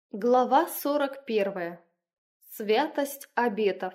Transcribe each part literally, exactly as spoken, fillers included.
Глава сорок первая. Святость обетов.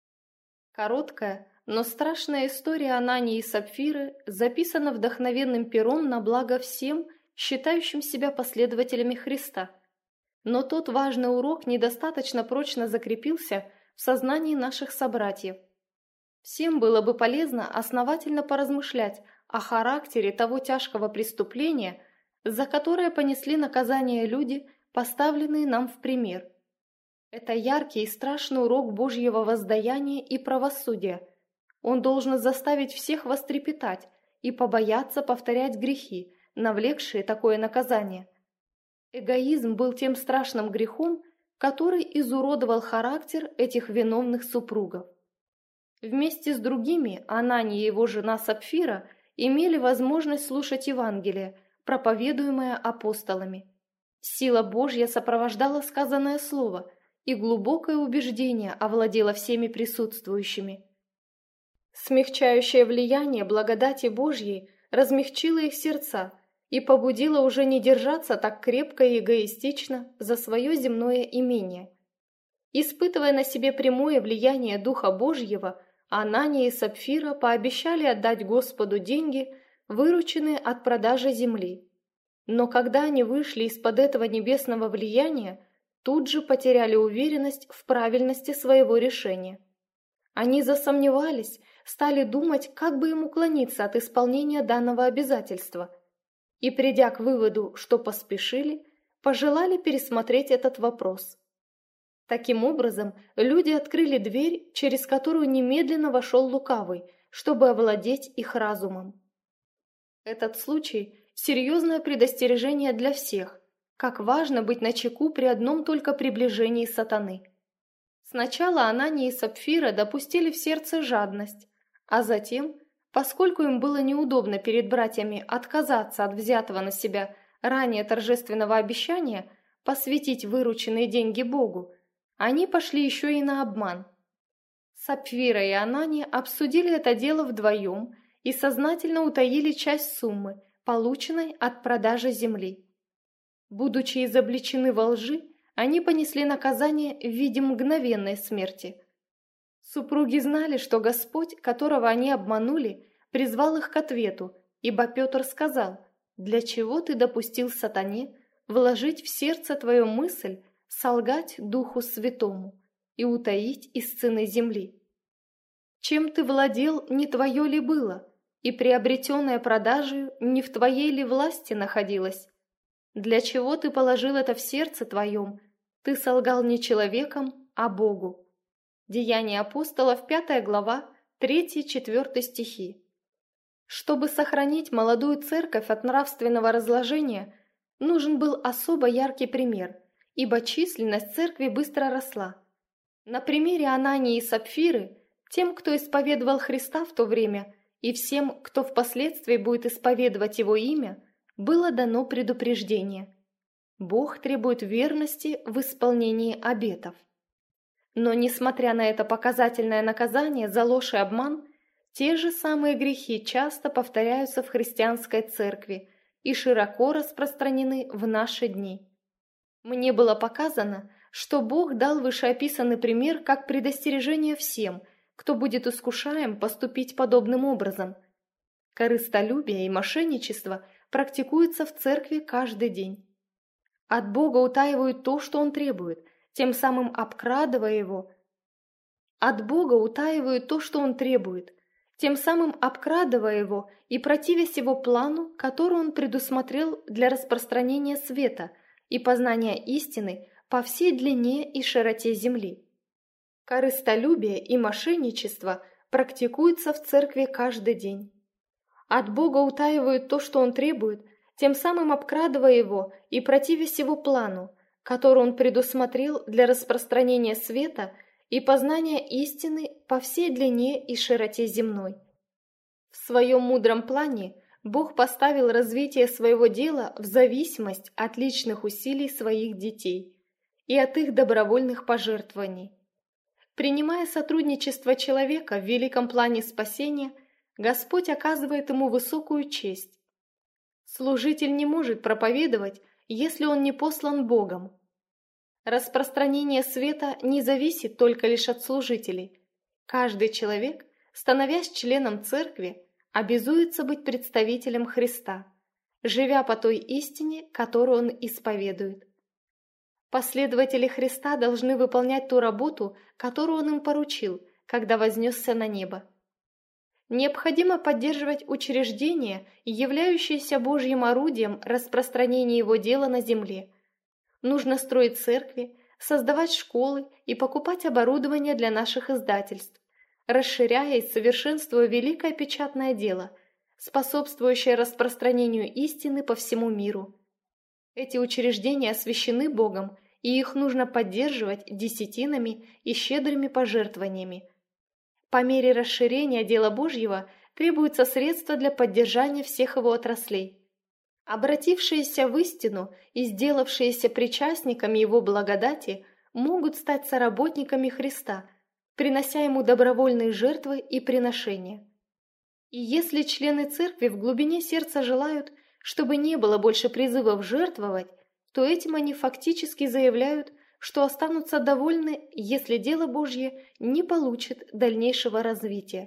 Короткая, но страшная история Анании и Сапфиры записана вдохновенным пером на благо всем, считающим себя последователями Христа. Но тот важный урок недостаточно прочно закрепился в сознании наших собратьев. Всем было бы полезно основательно поразмышлять о характере того тяжкого преступления, за которое понесли наказание люди, поставленные нам в пример. Это яркий и страшный урок Божьего воздаяния и правосудия. Он должен заставить всех вострепетать и побояться повторять грехи, навлекшие такое наказание. Эгоизм был тем страшным грехом, который изуродовал характер этих виновных супругов. Вместе с другими Анания и его жена Сапфира имели возможность слушать Евангелие, проповедуемое апостолами. Сила Божья сопровождала сказанное слово, и глубокое убеждение овладело всеми присутствующими. Смягчающее влияние благодати Божьей размягчило их сердца и побудило уже не держаться так крепко и эгоистично за свое земное имение. Испытывая на себе прямое влияние Духа Божьего, Анания и Сапфира пообещали отдать Господу деньги, вырученные от продажи земли. Но когда они вышли из-под этого небесного влияния, тут же потеряли уверенность в правильности своего решения. Они засомневались, стали думать, как бы им уклониться от исполнения данного обязательства. И, придя к выводу, что поспешили, пожелали пересмотреть этот вопрос. Таким образом, люди открыли дверь, через которую немедленно вошел лукавый, чтобы овладеть их разумом. Этот случай – серьезное предостережение для всех, как важно быть начеку при одном только приближении сатаны. Сначала Анания и Сапфира допустили в сердце жадность, а затем, поскольку им было неудобно перед братьями отказаться от взятого на себя ранее торжественного обещания посвятить вырученные деньги Богу, они пошли еще и на обман. Сапфира и Анания обсудили это дело вдвоем и сознательно утаили часть суммы, полученной от продажи земли. Будучи изобличены во лжи, они понесли наказание в виде мгновенной смерти. Супруги знали, что Господь, которого они обманули, призвал их к ответу, ибо Петр сказал: «Для чего ты допустил сатане вложить в сердце твою мысль, солгать Духу Святому и утаить из цены земли? Чем ты владел, не твое ли было, и приобретенное продажею не в твоей ли власти находилось? Для чего ты положил это в сердце твоем? Ты солгал не человеком, а Богу». Деяния апостолов, пятая глава, третий-четвертый стихи. Чтобы сохранить молодую церковь от нравственного разложения, нужен был особо яркий пример, ибо численность церкви быстро росла. На примере Анании и Сапфиры, тем, кто исповедовал Христа в то время, и всем, кто впоследствии будет исповедовать Его имя, было дано предупреждение. Бог требует верности в исполнении обетов. Но, несмотря на это показательное наказание за ложь и обман, те же самые грехи часто повторяются в христианской церкви и широко распространены в наши дни. Мне было показано, что Бог дал вышеописанный пример как предостережение всем, кто будет искушаем поступить подобным образом. Корыстолюбие и мошенничество практикуются в церкви каждый день. От Бога утаивают то, что Он требует, тем самым обкрадывая Его. От Бога утаивают то, что Он требует, тем самым обкрадывая Его и противясь Его плану, который Он предусмотрел для распространения света и познания истины по всей длине и широте земли. Корыстолюбие и мошенничество практикуются в церкви каждый день. От Бога утаивают то, что Он требует, тем самым обкрадывая Его и противясь Его плану, который Он предусмотрел для распространения света и познания истины по всей длине и широте земной. В своем мудром плане Бог поставил развитие своего дела в зависимость от личных усилий своих детей и от их добровольных пожертвований. Принимая сотрудничество человека в великом плане спасения, Господь оказывает ему высокую честь. Служитель не может проповедовать, если он не послан Богом. Распространение света не зависит только лишь от служителей. Каждый человек, становясь членом церкви, обязуется быть представителем Христа, живя по той истине, которую он исповедует. Последователи Христа должны выполнять ту работу, которую он им поручил, когда вознесся на небо. Необходимо поддерживать учреждения, являющиеся Божьим орудием распространения его дела на земле. Нужно строить церкви, создавать школы и покупать оборудование для наших издательств, расширяя и совершенствуя великое печатное дело, способствующее распространению истины по всему миру. Эти учреждения освящены Богом, и их нужно поддерживать десятинами и щедрыми пожертвованиями. По мере расширения дела Божьего требуются средства для поддержания всех его отраслей. Обратившиеся в истину и сделавшиеся причастниками его благодати могут стать соработниками Христа, принося ему добровольные жертвы и приношения. И если члены церкви в глубине сердца желают, чтобы не было больше призывов жертвовать, то этим они фактически заявляют, что останутся довольны, если дело Божье не получит дальнейшего развития.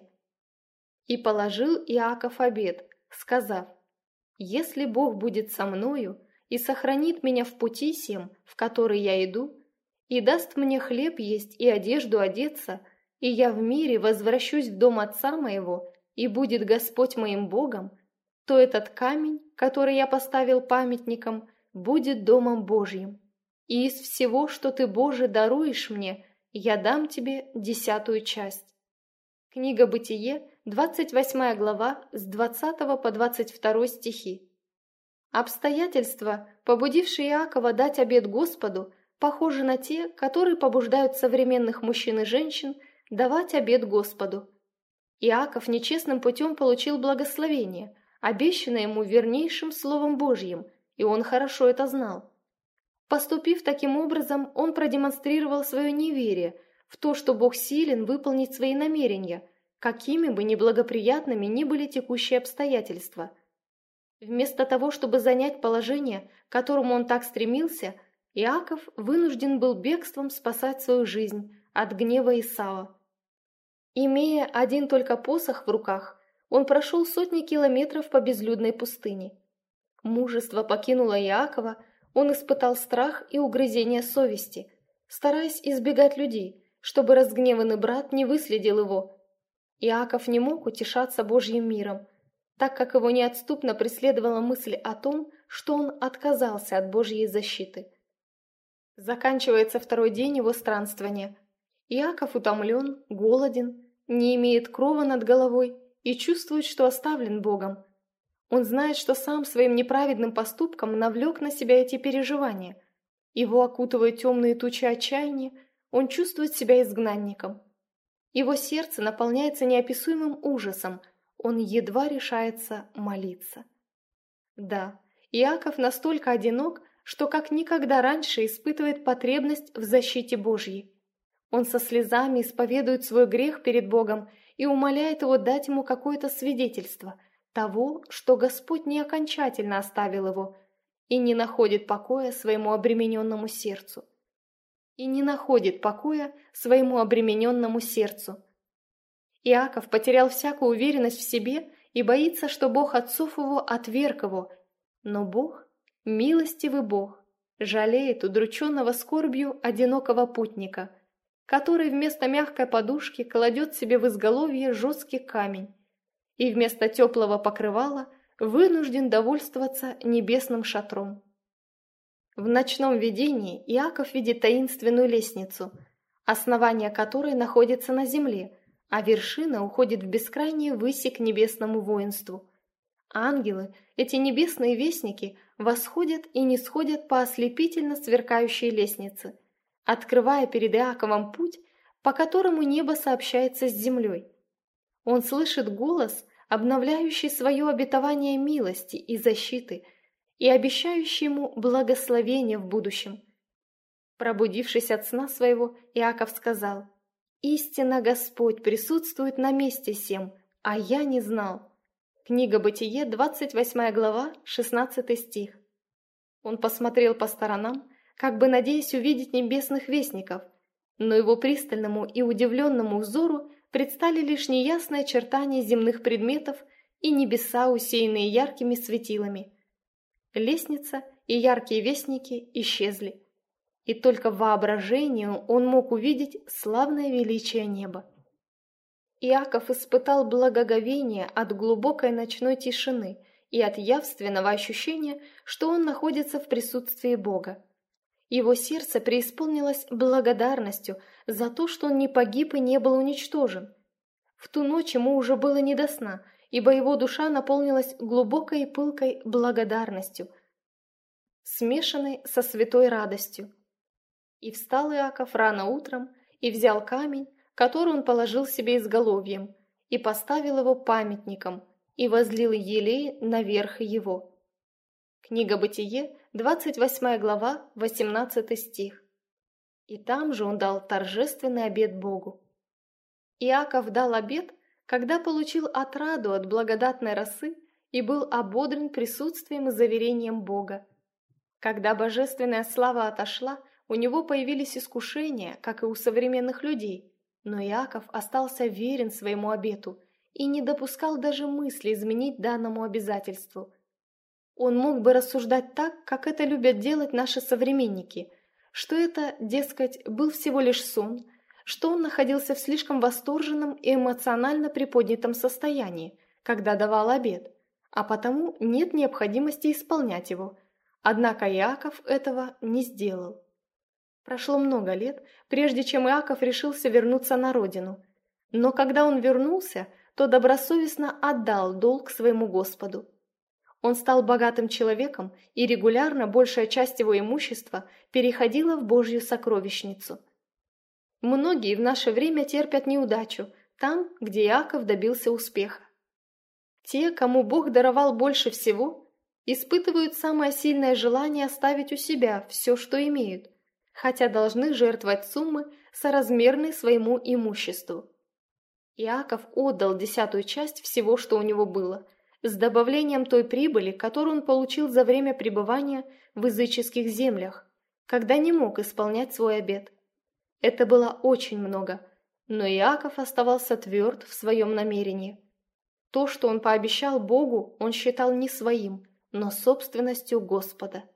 И положил Иаков обет, сказав: «Если Бог будет со мною и сохранит меня в пути сем, в который я иду, и даст мне хлеб есть и одежду одеться, и я в мире возвращусь в дом отца моего, и будет Господь моим Богом, то этот камень, который я поставил памятником, будет домом Божьим. И из всего, что ты, Боже, даруешь мне, я дам тебе десятую часть». Книга Бытие, двадцать восьмая глава, с двадцатого по двадцать второй стихи. Обстоятельства, побудившие Иакова дать обет Господу, похожи на те, которые побуждают современных мужчин и женщин давать обет Господу. Иаков нечестным путем получил благословение, обещанное ему вернейшим Словом Божьим, и он хорошо это знал. Поступив таким образом, он продемонстрировал свое неверие в то, что Бог силен выполнить свои намерения, какими бы неблагоприятными ни были текущие обстоятельства. Вместо того, чтобы занять положение, к которому он так стремился, Иаков вынужден был бегством спасать свою жизнь от гнева Исава. Имея один только посох в руках, он прошел сотни километров по безлюдной пустыне. Мужество покинуло Иакова, он испытал страх и угрызение совести, стараясь избегать людей, чтобы разгневанный брат не выследил его. Иаков не мог утешаться Божьим миром, так как его неотступно преследовала мысль о том, что он отказался от Божьей защиты. Заканчивается второй день его странствования. Иаков утомлен, голоден, не имеет крова над головой и чувствует, что оставлен Богом. Он знает, что сам своим неправедным поступком навлек на себя эти переживания. Его окутывают темные тучи отчаяния, он чувствует себя изгнанником. Его сердце наполняется неописуемым ужасом, он едва решается молиться. Да, Иаков настолько одинок, что как никогда раньше испытывает потребность в защите Божьей. Он со слезами исповедует свой грех перед Богом и умоляет его дать ему какое-то свидетельство того, что Господь не окончательно оставил его и не находит покоя своему обремененному сердцу. И не находит покоя своему обремененному сердцу. Иаков потерял всякую уверенность в себе и боится, что Бог отцов его отверг его, но Бог, милостивый Бог, жалеет удрученного скорбью одинокого путника, который вместо мягкой подушки кладет себе в изголовье жесткий камень и вместо теплого покрывала вынужден довольствоваться небесным шатром. В ночном видении Иаков видит таинственную лестницу, основание которой находится на земле, а вершина уходит в бескрайние выси к небесному воинству. Ангелы, эти небесные вестники, восходят и нисходят по ослепительно сверкающей лестнице, открывая перед Иаковом путь, по которому небо сообщается с землей. Он слышит голос, обновляющий свое обетование милости и защиты и обещающий ему благословение в будущем. Пробудившись от сна своего, Иаков сказал: «Истинно Господь присутствует на месте сем, а я не знал». Книга Бытие, двадцать восьмая глава, шестнадцатый стих. Он посмотрел по сторонам, как бы надеясь увидеть небесных вестников, но его пристальному и удивленному взору предстали лишь неясные очертания земных предметов и небеса, усеянные яркими светилами. Лестница и яркие вестники исчезли, и только в воображении он мог увидеть славное величие неба. Иаков испытал благоговение от глубокой ночной тишины и от явственного ощущения, что он находится в присутствии Бога. Его сердце преисполнилось благодарностью за то, что он не погиб и не был уничтожен. В ту ночь ему уже было не до сна, ибо его душа наполнилась глубокой и пылкой благодарностью, смешанной со святой радостью. И встал Иаков рано утром, и взял камень, который он положил себе изголовьем, и поставил его памятником, и возлил елей наверх его. Книга Бытие, двадцать восьмая глава, восемнадцатый стих. И там же он дал торжественный обет Богу. Иаков дал обет, когда получил отраду от благодатной росы и был ободрен присутствием и заверением Бога. Когда божественная слава отошла, у него появились искушения, как и у современных людей, но Иаков остался верен своему обету и не допускал даже мысли изменить данному обязательству. Он мог бы рассуждать так, как это любят делать наши современники, что это, дескать, был всего лишь сон, что он находился в слишком восторженном и эмоционально приподнятом состоянии, когда давал обет, а потому нет необходимости исполнять его. Однако Иаков этого не сделал. Прошло много лет, прежде чем Иаков решился вернуться на родину. Но когда он вернулся, то добросовестно отдал долг своему Господу. Он стал богатым человеком, и регулярно большая часть его имущества переходила в Божью сокровищницу. Многие в наше время терпят неудачу там, где Иаков добился успеха. Те, кому Бог даровал больше всего, испытывают самое сильное желание оставить у себя все, что имеют, хотя должны жертвовать суммы, соразмерные своему имуществу. Иаков отдал десятую часть всего, что у него было, с добавлением той прибыли, которую он получил за время пребывания в языческих землях, когда не мог исполнять свой обет. Это было очень много, но Иаков оставался тверд в своем намерении. То, что он пообещал Богу, он считал не своим, но собственностью Господа.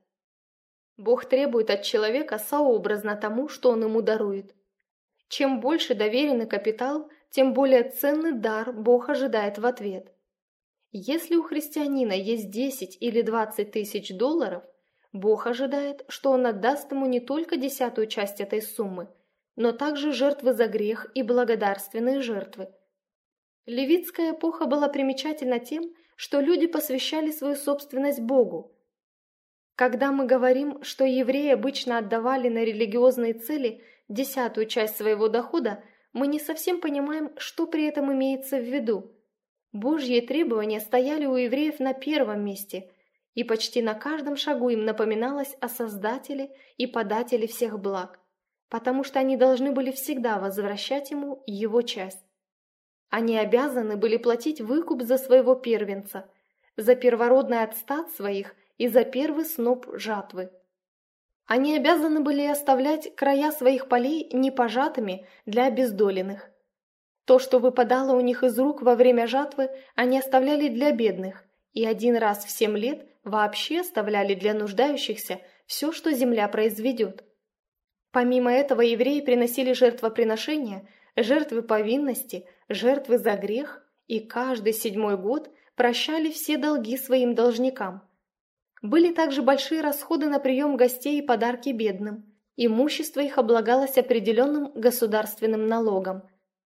Бог требует от человека сообразно тому, что он ему дарует. Чем больше доверенный капитал, тем более ценный дар Бог ожидает в ответ. Если у христианина есть десять или двадцать тысяч долларов, Бог ожидает, что он отдаст ему не только десятую часть этой суммы, но также жертвы за грех и благодарственные жертвы. Левитская эпоха была примечательна тем, что люди посвящали свою собственность Богу. Когда мы говорим, что евреи обычно отдавали на религиозные цели десятую часть своего дохода, мы не совсем понимаем, что при этом имеется в виду. Божьи требования стояли у евреев на первом месте, и почти на каждом шагу им напоминалось о Создателе и Подателе всех благ, потому что они должны были всегда возвращать ему его часть. Они обязаны были платить выкуп за своего первенца, за первородный от стад своих и за первый сноп жатвы. Они обязаны были оставлять края своих полей непожатыми для обездоленных. То, что выпадало у них из рук во время жатвы, они оставляли для бедных, и один раз в семь лет вообще оставляли для нуждающихся все, что земля произведет. Помимо этого евреи приносили жертвоприношения, жертвы повинности, жертвы за грех, и каждый седьмой год прощали все долги своим должникам. Были также большие расходы на прием гостей и подарки бедным. Имущество их облагалось определенным государственным налогом.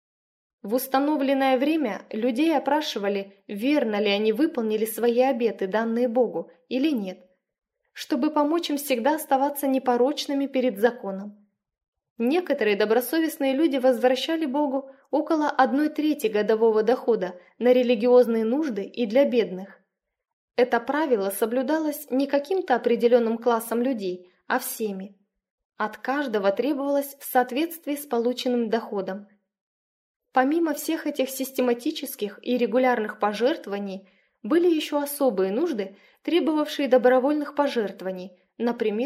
В установленное время людей опрашивали, верно ли они выполнили свои обеты, данные Богу, или нет, чтобы помочь им всегда оставаться непорочными перед законом. Некоторые добросовестные люди возвращали Богу около одной трети годового дохода на религиозные нужды и для бедных. Это правило соблюдалось не каким-то определенным классом людей, а всеми. От каждого требовалось в соответствии с полученным доходом. Помимо всех этих систематических и регулярных пожертвований, были еще особые нужды, требовавшие добровольных пожертвований, например,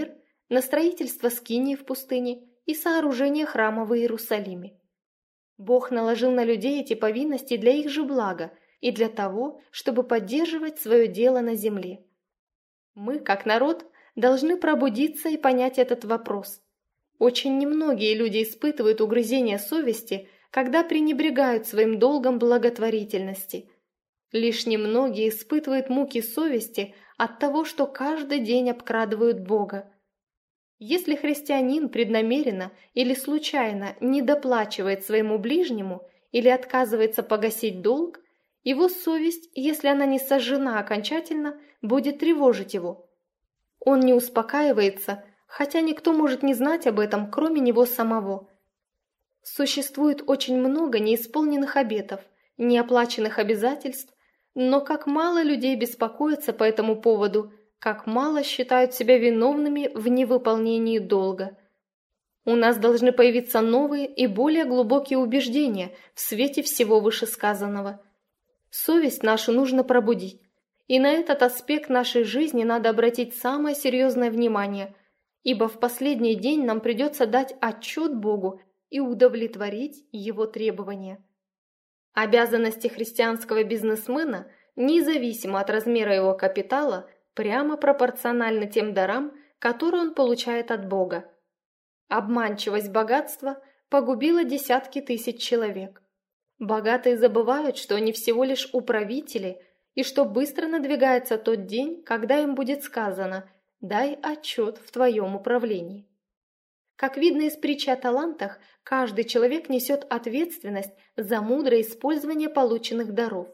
на строительство скинии в пустыне и сооружение храма в Иерусалиме. Бог наложил на людей эти повинности для их же блага и для того, чтобы поддерживать свое дело на земле. Мы, как народ, должны пробудиться и понять этот вопрос. Очень немногие люди испытывают угрызения совести, когда пренебрегают своим долгом благотворительности. Лишь немногие испытывают муки совести от того, что каждый день обкрадывают Бога. Если христианин преднамеренно или случайно не доплачивает своему ближнему или отказывается погасить долг, его совесть, если она не сожжена окончательно, будет тревожить его. Он не успокаивается, хотя никто может не знать об этом, кроме него самого. Существует очень много неисполненных обетов, неоплаченных обязательств, но как мало людей беспокоятся по этому поводу, как мало считают себя виновными в невыполнении долга. У нас должны появиться новые и более глубокие убеждения в свете всего вышесказанного. Совесть нашу нужно пробудить, и на этот аспект нашей жизни надо обратить самое серьезное внимание, ибо в последний день нам придется дать отчет Богу и удовлетворить Его требования. Обязанности христианского бизнесмена, независимо от размера его капитала, прямо пропорциональны тем дарам, которые он получает от Бога. Обманчивость богатства погубила десятки тысяч человек. Богатые забывают, что они всего лишь управители, и что быстро надвигается тот день, когда им будет сказано «дай отчет в твоем управлении». Как видно из притчи о талантах, каждый человек несет ответственность за мудрое использование полученных даров.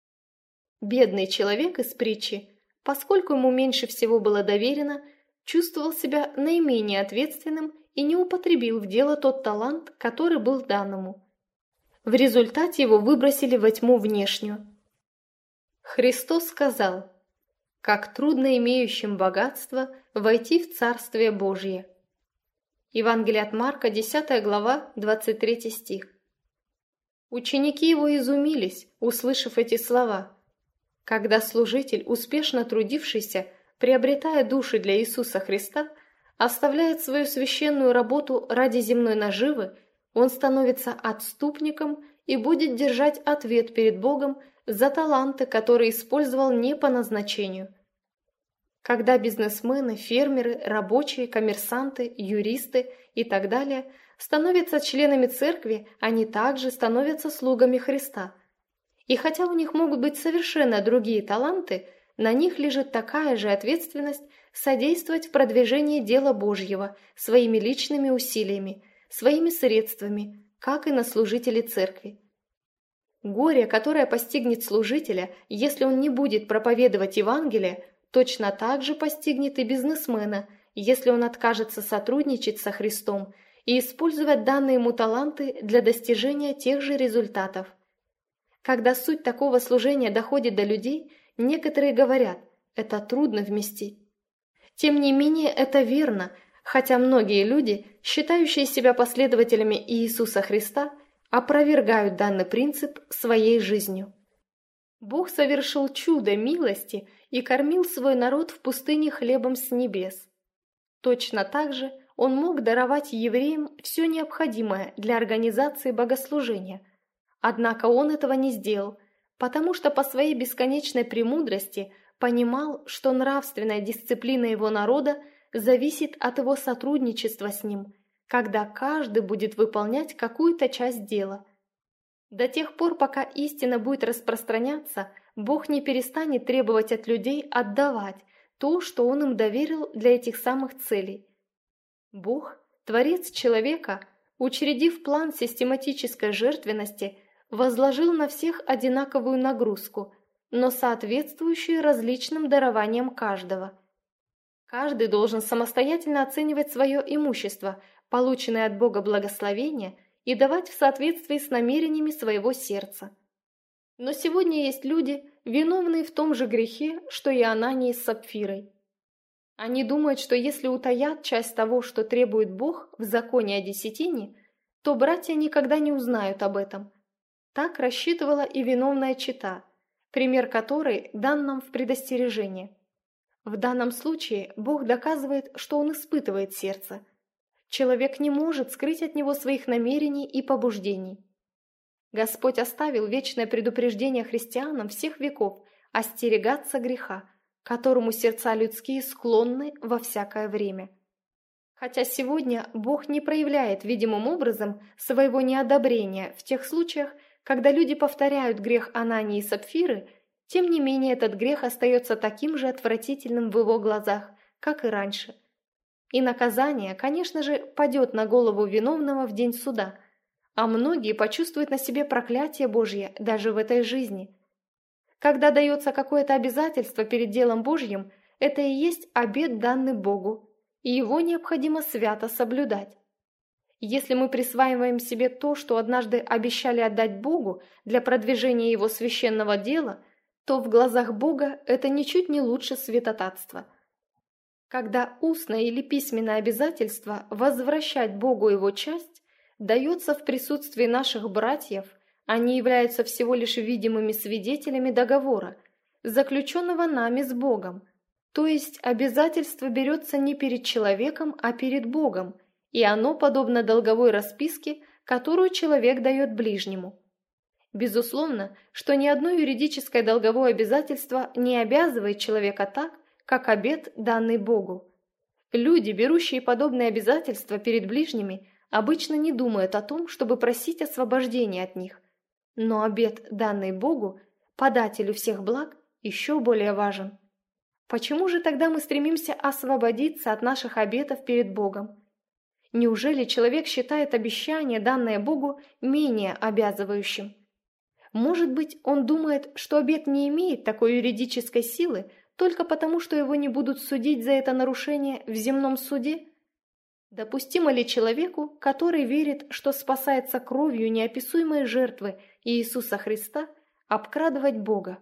Бедный человек из притчи, поскольку ему меньше всего было доверено, чувствовал себя наименее ответственным и не употребил в дело тот талант, который был дан ему. В результате его выбросили во тьму внешнюю. Христос сказал: «Как трудно имеющим богатство войти в Царствие Божье». Евангелие от Марка, десятая глава, двадцать третий стих. Ученики его изумились, услышав эти слова. Когда служитель, успешно трудившийся, приобретая души для Иисуса Христа, оставляет свою священную работу ради земной наживы, он становится отступником и будет держать ответ перед Богом за таланты, которые использовал не по назначению. Когда бизнесмены, фермеры, рабочие, коммерсанты, юристы и так далее становятся членами церкви, они также становятся слугами Христа. И хотя у них могут быть совершенно другие таланты, на них лежит такая же ответственность содействовать в продвижении дела Божьего своими личными усилиями, своими средствами, как и на служителей церкви. Горе, которое постигнет служителя, если он не будет проповедовать Евангелие, точно так же постигнет и бизнесмена, если он откажется сотрудничать со Христом и использовать данные ему таланты для достижения тех же результатов. Когда суть такого служения доходит до людей, некоторые говорят: это трудно вместить. Тем не менее, это верно, хотя многие люди, считающие себя последователями Иисуса Христа, опровергают данный принцип своей жизнью. Бог совершил чудо милости и кормил свой народ в пустыне хлебом с небес. Точно так же Он мог даровать евреям все необходимое для организации богослужения. Однако Он этого не сделал, потому что по своей бесконечной премудрости понимал, что нравственная дисциплина его народа зависит от его сотрудничества с ним, когда каждый будет выполнять какую-то часть дела. До тех пор, пока истина будет распространяться, Бог не перестанет требовать от людей отдавать то, что Он им доверил для этих самых целей. Бог, Творец человека, учредив план систематической жертвенности, возложил на всех одинаковую нагрузку, но соответствующую различным дарованиям каждого. Каждый должен самостоятельно оценивать свое имущество, полученное от Бога благословение, и давать в соответствии с намерениями своего сердца. Но сегодня есть люди, виновные в том же грехе, что и Анания с Сапфирой. Они думают, что если утаят часть того, что требует Бог в законе о десятине, то братья никогда не узнают об этом. Так рассчитывала и виновная чета, пример которой дан нам в предостережении. В данном случае Бог доказывает, что Он испытывает сердце. Человек не может скрыть от Него своих намерений и побуждений. Господь оставил вечное предупреждение христианам всех веков остерегаться греха, которому сердца людские склонны во всякое время. Хотя сегодня Бог не проявляет видимым образом своего неодобрения в тех случаях, когда люди повторяют грех Анании и Сапфиры, тем не менее этот грех остается таким же отвратительным в его глазах, как и раньше. И наказание, конечно же, падет на голову виновного в день суда, а многие почувствуют на себе проклятие Божье даже в этой жизни. Когда дается какое-то обязательство перед делом Божьим, это и есть обет, данный Богу, и его необходимо свято соблюдать. Если мы присваиваем себе то, что однажды обещали отдать Богу для продвижения Его священного дела, то в глазах Бога это ничуть не лучше святотатства. Когда устное или письменное обязательство возвращать Богу Его часть дается в присутствии наших братьев, они являются всего лишь видимыми свидетелями договора, заключенного нами с Богом. То есть обязательство берется не перед человеком, а перед Богом, и оно подобно долговой расписке, которую человек дает ближнему. Безусловно, что ни одно юридическое долговое обязательство не обязывает человека так, как обет, данный Богу. Люди, берущие подобные обязательства перед ближними, обычно не думают о том, чтобы просить освобождения от них. Но обет, данный Богу, подателю всех благ, еще более важен. Почему же тогда мы стремимся освободиться от наших обетов перед Богом? Неужели человек считает обещание, данное Богу, менее обязывающим? Может быть, он думает, что обет не имеет такой юридической силы только потому, что его не будут судить за это нарушение в земном суде? Допустимо ли человеку, который верит, что спасается кровью неописуемой жертвы Иисуса Христа, обкрадывать Бога?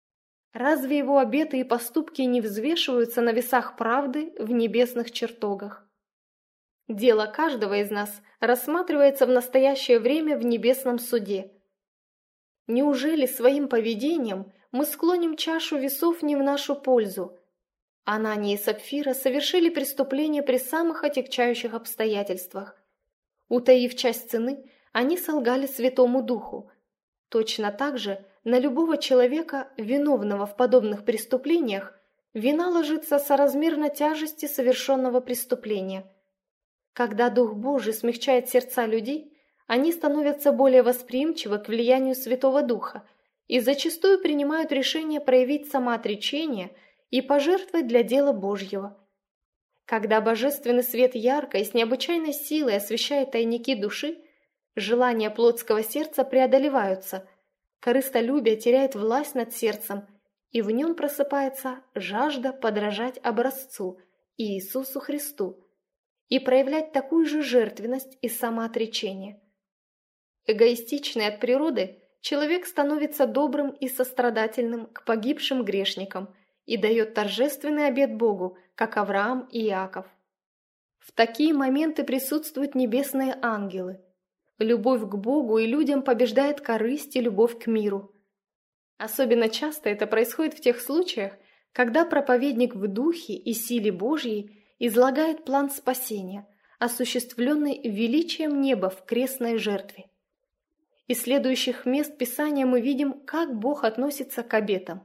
Разве его обеты и поступки не взвешиваются на весах правды в небесных чертогах? Дело каждого из нас рассматривается в настоящее время в небесном суде. Неужели своим поведением мы склоним чашу весов не в нашу пользу? Анания и Сапфира совершили преступление при самых отягчающих обстоятельствах. Утаив часть цены, они солгали Святому Духу. Точно так же на любого человека, виновного в подобных преступлениях, вина ложится соразмерно тяжести совершенного преступления. Когда Дух Божий смягчает сердца людей, они становятся более восприимчивы к влиянию Святого Духа и зачастую принимают решение проявить самоотречение и пожертвовать для дела Божьего. Когда божественный свет ярко и с необычайной силой освещает тайники души, желания плотского сердца преодолеваются, корыстолюбие теряет власть над сердцем, и в нем просыпается жажда подражать образцу Иисусу Христу и проявлять такую же жертвенность и самоотречение. Эгоистичный от природы, человек становится добрым и сострадательным к погибшим грешникам и дает торжественный обет Богу, как Авраам и Иаков. В такие моменты присутствуют небесные ангелы. Любовь к Богу и людям побеждает корысть и любовь к миру. Особенно часто это происходит в тех случаях, когда проповедник в духе и силе Божьей излагает план спасения, осуществленный величием неба в крестной жертве. Из следующих мест Писания мы видим, как Бог относится к обетам.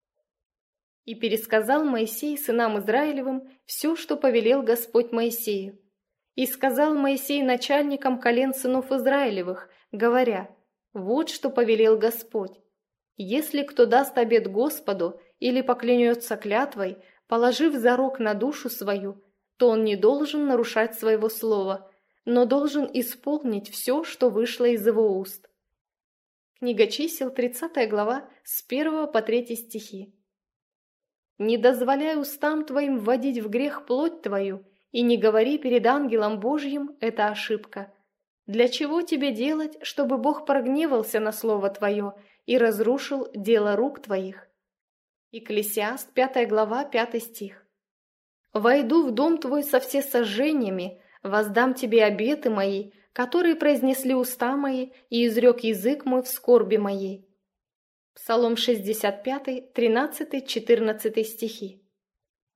«И пересказал Моисей сынам Израилевым все, что повелел Господь Моисею. И сказал Моисей начальникам колен сынов Израилевых, говоря, вот что повелел Господь. Если кто даст обет Господу или поклянется клятвой, положив зарок на душу свою, то он не должен нарушать своего слова, но должен исполнить все, что вышло из его уст». Книга Чисел, тридцатая глава, с первого по третий стихи. «Не дозволяй устам твоим вводить в грех плоть твою, и не говори перед ангелом Божьим, это ошибка. Для чего тебе делать, чтобы Бог прогневался на слово твое и разрушил дело рук твоих?» Екклесиаст, пятая глава, пятый стих. «Войду в дом твой со всесожжениями, воздам тебе обеты мои, которые произнесли уста мои, и изрек язык мой в скорби моей». Псалом шестьдесят пять, тринадцатый, четырнадцатый стихи.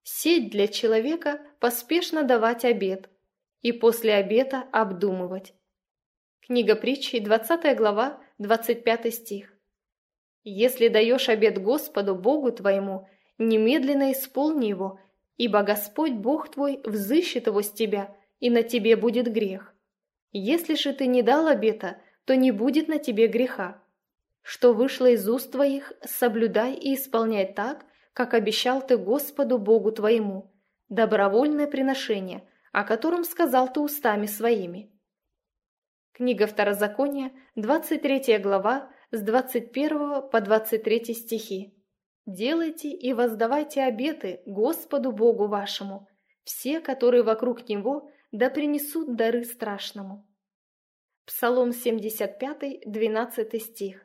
Сеть для человека поспешно давать обет, и после обета обдумывать. Книга Притчи, двадцатая глава, двадцать пятый стих. Если даешь обет Господу Богу твоему, немедленно исполни его, ибо Господь Бог твой взыщет его с тебя, и на тебе будет грех. Если же ты не дал обета, то не будет на тебе греха. Что вышло из уст твоих, соблюдай и исполняй так, как обещал ты Господу Богу твоему, добровольное приношение, о котором сказал ты устами своими. Книга Второзакония, двадцать третья глава, с двадцать первого по двадцать третий стихи. «Делайте и воздавайте обеты Господу Богу вашему, все, которые вокруг Него, да принесут дары страшному». Псалом семьдесят пятый, двенадцатый стих.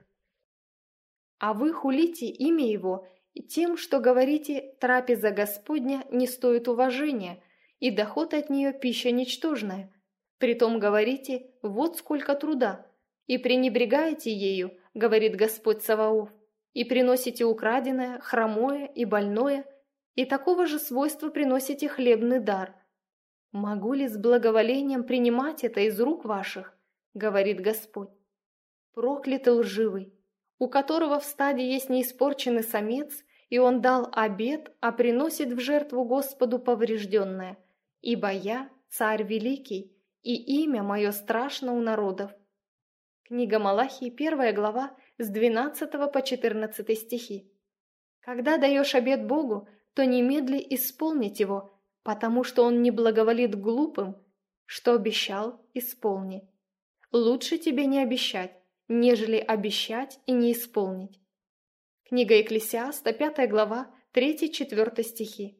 «А вы хулите имя Его тем, что говорите, трапеза Господня не стоит уважения, и доход от нее пища ничтожная. Притом говорите, вот сколько труда, и пренебрегаете ею, говорит Господь Саваоф, и приносите украденное, хромое и больное, и такого же свойства приносите хлебный дар. Могу ли с благоволением принимать это из рук ваших, говорит Господь. Проклятый лживый, у которого в стаде есть неиспорченный самец, и он дал обет, а приносит в жертву Господу поврежденное, ибо я царь великий, и имя мое страшно у народов». Книга Малахии, первая глава, с двенадцатого по четырнадцатый стихи. Когда даешь обет Богу, то немедли исполнить его, потому что он не благоволит глупым. Что обещал, исполни. Лучше тебе не обещать, нежели обещать и не исполнить. Книга Екклесиаста, пятая глава, третий-четвертый стихи.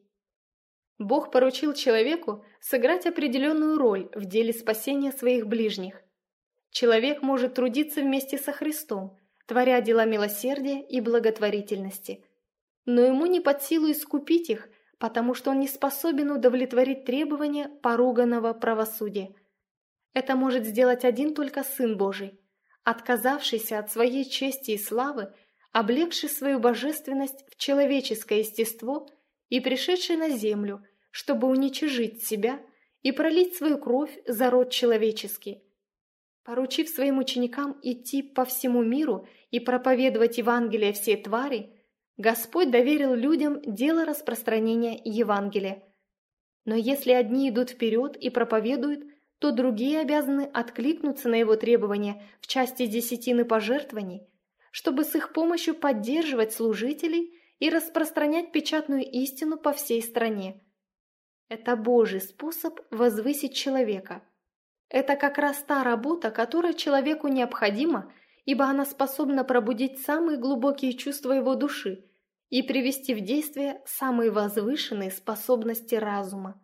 Бог поручил человеку сыграть определенную роль в деле спасения своих ближних. Человек может трудиться вместе со Христом, творя дела милосердия и благотворительности. Но ему не под силу искупить их, потому что он не способен удовлетворить требования поруганного правосудия. Это может сделать один только Сын Божий, отказавшийся от своей чести и славы, облегший свою божественность в человеческое естество и пришедший на землю, чтобы уничижить себя и пролить свою кровь за род человеческий. Поручив своим ученикам идти по всему миру и проповедовать Евангелие всей твари, Господь доверил людям дело распространения Евангелия. Но если одни идут вперед и проповедуют, то другие обязаны откликнуться на его требования в части десятины пожертвований, чтобы с их помощью поддерживать служителей и распространять печатную истину по всей стране. Это Божий способ возвысить человека. Это как раз та работа, которая человеку необходима, ибо она способна пробудить самые глубокие чувства его души и привести в действие самые возвышенные способности разума.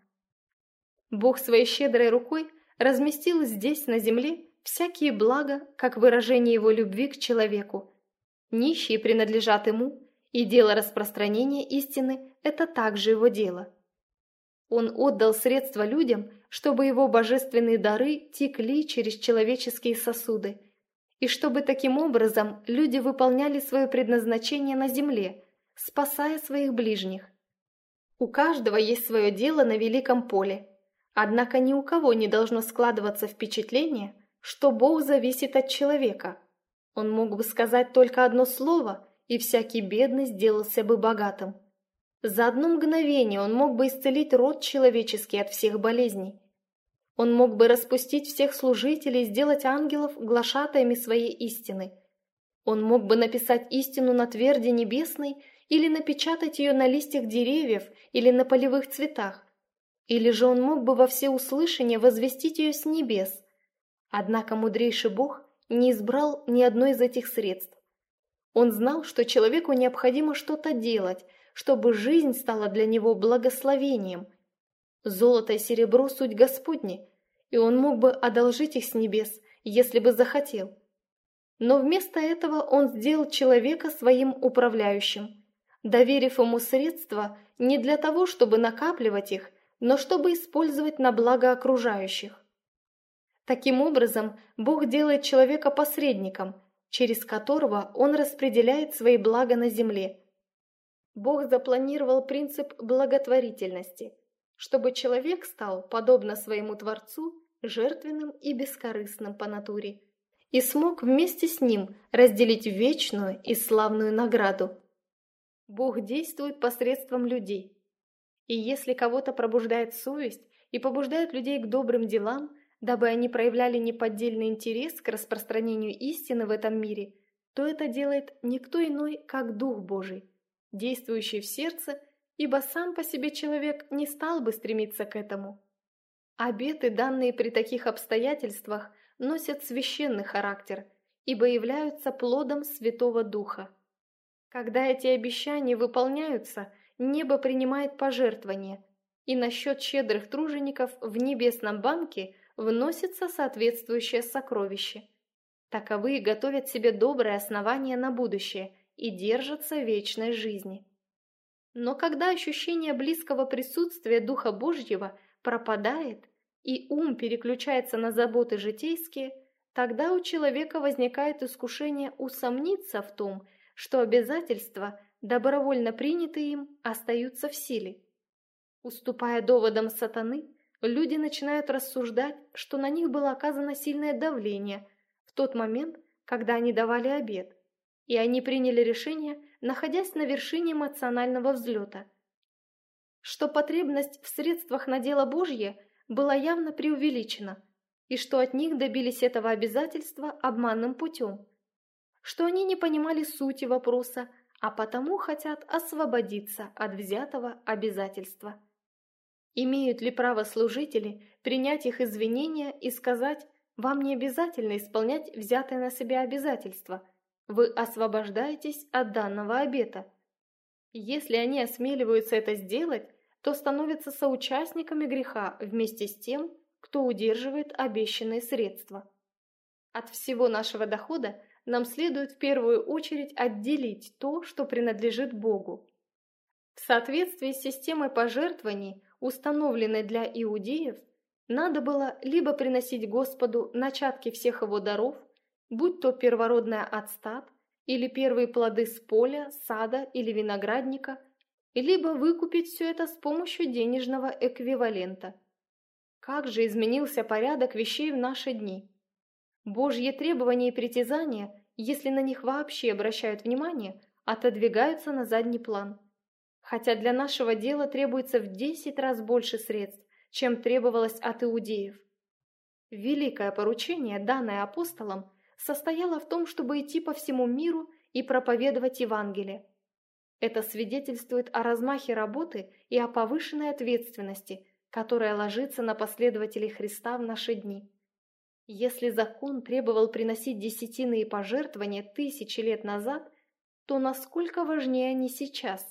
Бог своей щедрой рукой разместил здесь, на земле, всякие блага, как выражение его любви к человеку. Нищие принадлежат ему, и дело распространения истины – это также его дело. Он отдал средства людям, чтобы его божественные дары текли через человеческие сосуды, и чтобы таким образом люди выполняли свое предназначение на земле, спасая своих ближних. У каждого есть свое дело на великом поле, однако ни у кого не должно складываться впечатление, что Бог зависит от человека. Он мог бы сказать только одно слово, и всякий бедный сделался бы богатым. За одно мгновение он мог бы исцелить род человеческий от всех болезней. Он мог бы распустить всех служителей и сделать ангелов глашатаями своей истины. Он мог бы написать истину на тверди небесной или напечатать ее на листьях деревьев или на полевых цветах. Или же он мог бы во всеуслышание возвестить ее с небес. Однако мудрейший Бог не избрал ни одно из этих средств. Он знал, что человеку необходимо что-то делать, чтобы жизнь стала для него благословением. Золото и серебро – суть Господни, и он мог бы одолжить их с небес, если бы захотел. Но вместо этого он сделал человека своим управляющим, доверив ему средства не для того, чтобы накапливать их, но чтобы использовать на благо окружающих. Таким образом, Бог делает человека посредником, через которого он распределяет свои блага на земле. Бог запланировал принцип благотворительности, чтобы человек стал, подобно своему Творцу, жертвенным и бескорыстным по натуре, и смог вместе с ним разделить вечную и славную награду. Бог действует посредством людей, и если кого-то пробуждает совесть и побуждает людей к добрым делам, дабы они проявляли неподдельный интерес к распространению истины в этом мире, то это делает никто иной, как Дух Божий, действующий в сердце, ибо сам по себе человек не стал бы стремиться к этому. Обеты, данные при таких обстоятельствах, носят священный характер, ибо являются плодом Святого Духа. Когда эти обещания выполняются, небо принимает пожертвования, и на счет щедрых тружеников в небесном банке вносится соответствующее сокровище. Таковые готовят себе доброе основание на будущее и держатся вечной жизни. Но когда ощущение близкого присутствия Духа Божьего пропадает, и ум переключается на заботы житейские, тогда у человека возникает искушение усомниться в том, что обязательства, добровольно принятые им, остаются в силе. Уступая доводам сатаны, люди начинают рассуждать, что на них было оказано сильное давление в тот момент, когда они давали обет, и они приняли решение, находясь на вершине эмоционального взлета. Что потребность в средствах на дело Божье была явно преувеличена, и что от них добились этого обязательства обманным путем, что они не понимали сути вопроса, а потому хотят освободиться от взятого обязательства. Имеют ли право служители принять их извинения и сказать: «Вам не обязательно исполнять взятое на себя обязательство, вы освобождаетесь от данного обета»? Если они осмеливаются это сделать, то становятся соучастниками греха вместе с тем, кто удерживает обещанные средства. От всего нашего дохода нам следует в первую очередь отделить то, что принадлежит Богу. В соответствии с системой пожертвований, установленной для иудеев, надо было либо приносить Господу начатки всех его даров, будь то первородная от стад, или первые плоды с поля, сада или виноградника, либо выкупить все это с помощью денежного эквивалента. Как же изменился порядок вещей в наши дни? Божьи требования и притязания, если на них вообще обращают внимание, отодвигаются на задний план. Хотя для нашего дела требуется в десять раз больше средств, чем требовалось от иудеев. Великое поручение, данное апостолам, состояло в том, чтобы идти по всему миру и проповедовать Евангелие. Это свидетельствует о размахе работы и о повышенной ответственности, которая ложится на последователей Христа в наши дни. Если закон требовал приносить десятины и пожертвования тысячи лет назад, то насколько важнее они сейчас?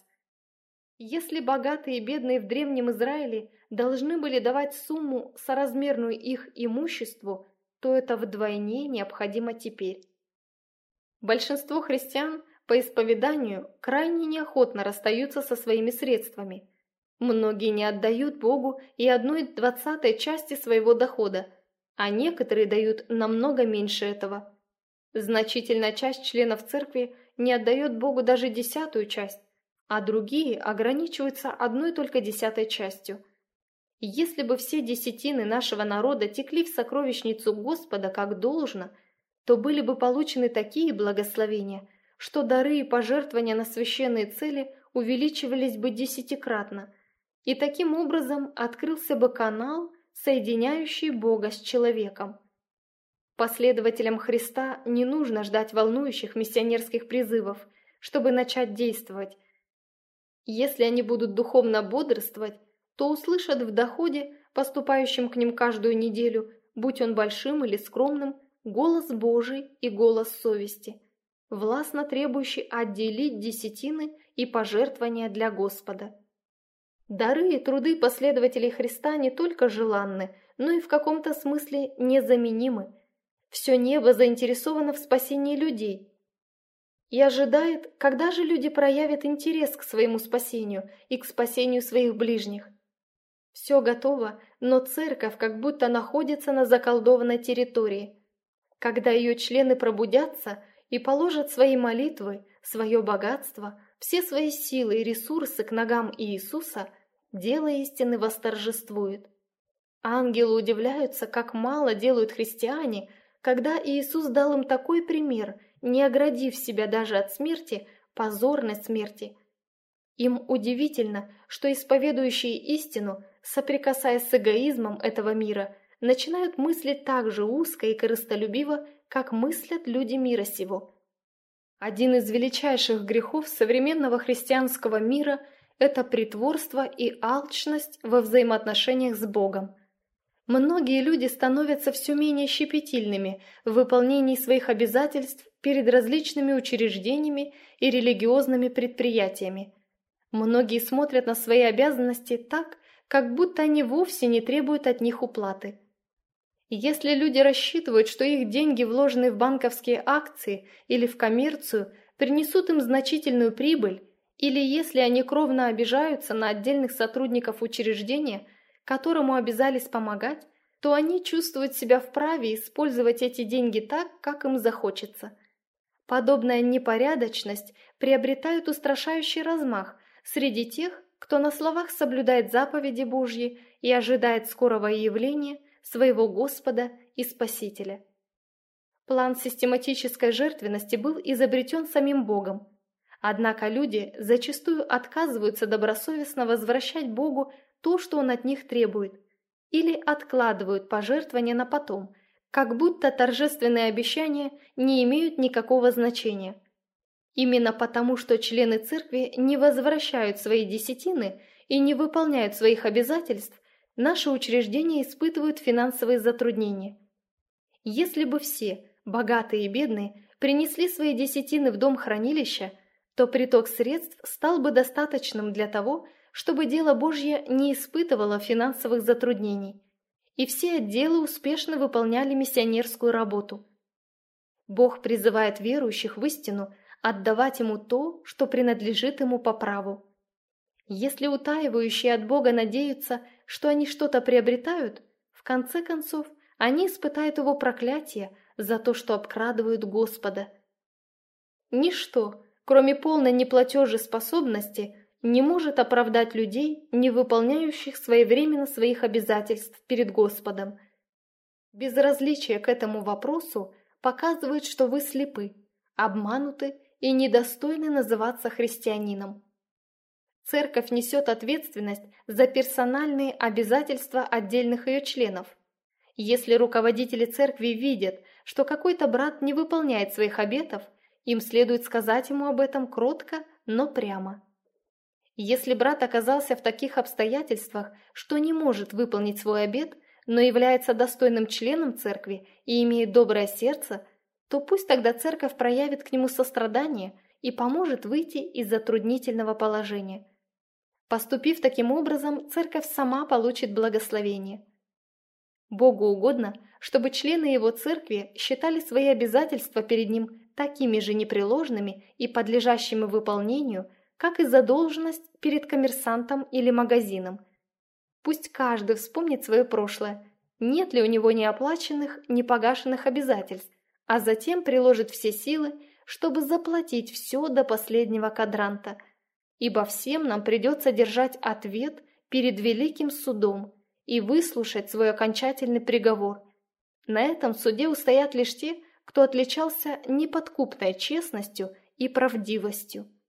Если богатые и бедные в древнем Израиле должны были давать сумму, соразмерную их имуществу, то это вдвойне необходимо теперь. Большинство христиан по исповеданию крайне неохотно расстаются со своими средствами. Многие не отдают Богу и одной двадцатой части своего дохода, а некоторые дают намного меньше этого. Значительная часть членов церкви не отдает Богу даже десятую часть, а другие ограничиваются одной только десятой частью. Если бы все десятины нашего народа текли в сокровищницу Господа как должно, то были бы получены такие благословения, что дары и пожертвования на священные цели увеличивались бы десятикратно, и таким образом открылся бы канал, соединяющий Бога с человеком. Последователям Христа не нужно ждать волнующих миссионерских призывов, чтобы начать действовать. Если они будут духовно бодрствовать, то услышат в доходе, поступающем к ним каждую неделю, будь он большим или скромным, голос Божий и голос совести, властно требующий отделить десятины и пожертвования для Господа. Дары и труды последователей Христа не только желанны, но и в каком-то смысле незаменимы. Все небо заинтересовано в спасении людей и ожидает, когда же люди проявят интерес к своему спасению и к спасению своих ближних. Все готово, но церковь как будто находится на заколдованной территории. Когда ее члены пробудятся и положат свои молитвы, свое богатство, все свои силы и ресурсы к ногам Иисуса, дело истины восторжествует. Ангелы удивляются, как мало делают христиане, когда Иисус дал им такой пример, не оградив себя даже от смерти, позорной смерти. Им удивительно, что исповедующие истину, соприкасаясь с эгоизмом этого мира, начинают мыслить так же узко и корыстолюбиво, как мыслят люди мира сего. Один из величайших грехов современного христианского мира – это притворство и алчность во взаимоотношениях с Богом. Многие люди становятся все менее щепетильными в выполнении своих обязательств перед различными учреждениями и религиозными предприятиями. Многие смотрят на свои обязанности так, как будто они вовсе не требуют от них уплаты. Если люди рассчитывают, что их деньги, вложенные в банковские акции или в коммерцию, принесут им значительную прибыль, или если они кровно обижаются на отдельных сотрудников учреждения, которому обязались помогать, то они чувствуют себя вправе использовать эти деньги так, как им захочется. Подобная непорядочность приобретает устрашающий размах среди тех, кто на словах соблюдает заповеди Божьи и ожидает скорого явления своего Господа и Спасителя. План систематической жертвенности был изобретен самим Богом. Однако люди зачастую отказываются добросовестно возвращать Богу то, что Он от них требует, или откладывают пожертвования на потом, как будто торжественные обещания не имеют никакого значения. Именно потому, что члены церкви не возвращают свои десятины и не выполняют своих обязательств, наши учреждения испытывают финансовые затруднения. Если бы все, богатые и бедные, принесли свои десятины в дом хранилища, то приток средств стал бы достаточным для того, чтобы дело Божье не испытывало финансовых затруднений, и все отделы успешно выполняли миссионерскую работу. Бог призывает верующих в истину отдавать Ему то, что принадлежит Ему по праву. Если утаивающие от Бога надеются, что они что-то приобретают, в конце концов они испытают Его проклятие за то, что обкрадывают Господа. Ничто, кроме полной неплатежеспособности, не может оправдать людей, не выполняющих своевременно своих обязательств перед Господом. Безразличие к этому вопросу показывает, что вы слепы, обмануты и недостойны называться христианином. Церковь несет ответственность за персональные обязательства отдельных ее членов. Если руководители церкви видят, что какой-то брат не выполняет своих обетов, им следует сказать ему об этом кротко, но прямо. Если брат оказался в таких обстоятельствах, что не может выполнить свой обет, но является достойным членом церкви и имеет доброе сердце, то пусть тогда церковь проявит к нему сострадание и поможет выйти из затруднительного положения. Поступив таким образом, церковь сама получит благословение. Богу угодно, чтобы члены его церкви считали свои обязательства перед ним такими же непреложными и подлежащими выполнению, как и задолженность перед коммерсантом или магазином. Пусть каждый вспомнит свое прошлое, нет ли у него неоплаченных, непогашенных обязательств, а затем приложит все силы, чтобы заплатить все до последнего квадранта, ибо всем нам придется держать ответ перед великим судом и выслушать свой окончательный приговор. На этом суде устоят лишь те, кто отличался неподкупной честностью и правдивостью.